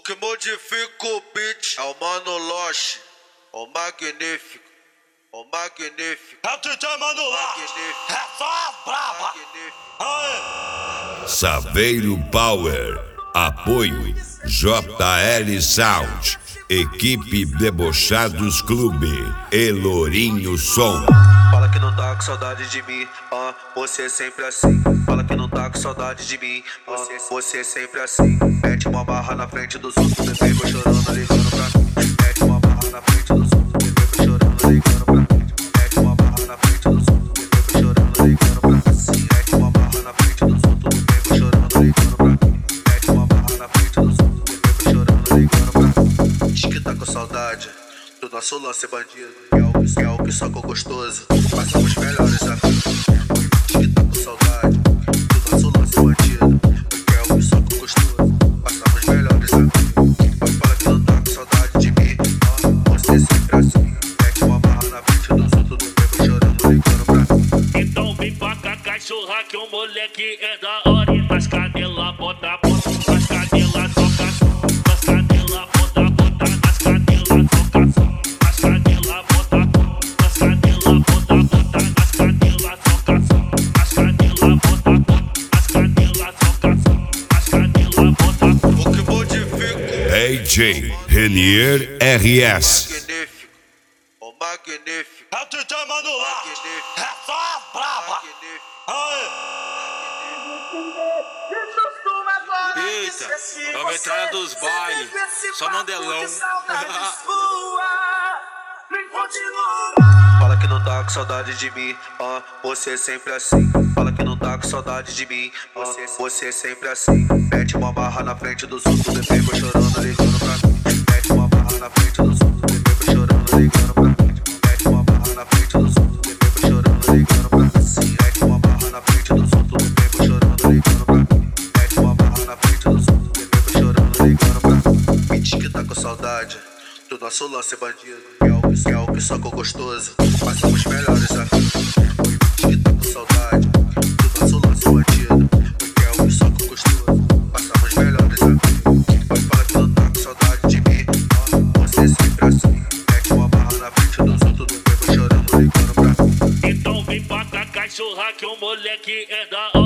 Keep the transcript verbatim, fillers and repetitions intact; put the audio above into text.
que modifica o beat é o Mano Loche, o magnífico, o magnífico. É o D J Mano Loche, é só as braba. Aê. Saveiro Power, apoio J L Sound, equipe Debochados Clube e Lourinho Som. Fala que não tá com saudade de mim, ah, você é sempre assim. Fala que não tá com saudade de mim, ah, você é sempre assim. Mete uma barra na frente dos outros, bebê, vou chorando, ligando pra mim. Mete uma barra na frente dos outros, bebê, vou chorando, ligando pra mim. Mete uma barra na frente dos outros, bebê, vou chorando, ligando pra mim. Mete uma barra na frente dos outros, bebê, vou chorando, ligando pra mim. Mete uma barra na frente dos outros, bebê, vou chorando, ligando pra mim. Diz que tá com saudade do nosso lance bandido, que é o que, é o que só com gostoso. Passamos melhores amigos. Diz que tá com saudade do nosso lance bandido, que é o que só com gostoso. Passamos melhores amigos. Pode falar que não tá com saudade de mim, ó, você sempre assim. Mete uma barra na frente dos outros, do bebo chorando, ligando pra mim. Então vem pra cá, cachorra, que o moleque é da hora. E nas cadelas bota bota, nas cadelas toca som, nas cadelas bota bota, nas cadelas toca som. D J Renier R S. Magnífico, o magnífico. É o D J Mano Loche, é só as braba. Eita, é uma metralha dos bailes, só Mandelão. Fala que não tá com saudade de mim, ó, você é sempre assim. Fala que não tá com saudade de mim, ó, você é sempre assim. Mete uma barra na frente dos outros, bebê, vou chorando, ligando pra mim. Mete uma barra na frente dos outros, bebê, vou chorando, ligando pra mim. Mete uma barra na frente dos outros, bebê, vou chorando, ligando pra mim. Mete uma barra na frente dos outros, bebê, vou chorando, ligando pra mim. Mete uma barra na frente dos outros, bebê, vou chorando, ligando pra mim. Me diz que tá com saudade do nosso lance bandido, que é o que, que, é o que só com gostoso. Passamos melhores amigos. Me diz que tá com saudade do nosso lance bandido, que é o que só com gostoso. Passamos melhores amigos. Pode falar que não tá com saudade de mim, ó, você é sempre assim. Mete uma barra na frente dos outros, do bebo chorando, ligando pra mim. Então vem pra cá, cachorra, que o moleque é da hora.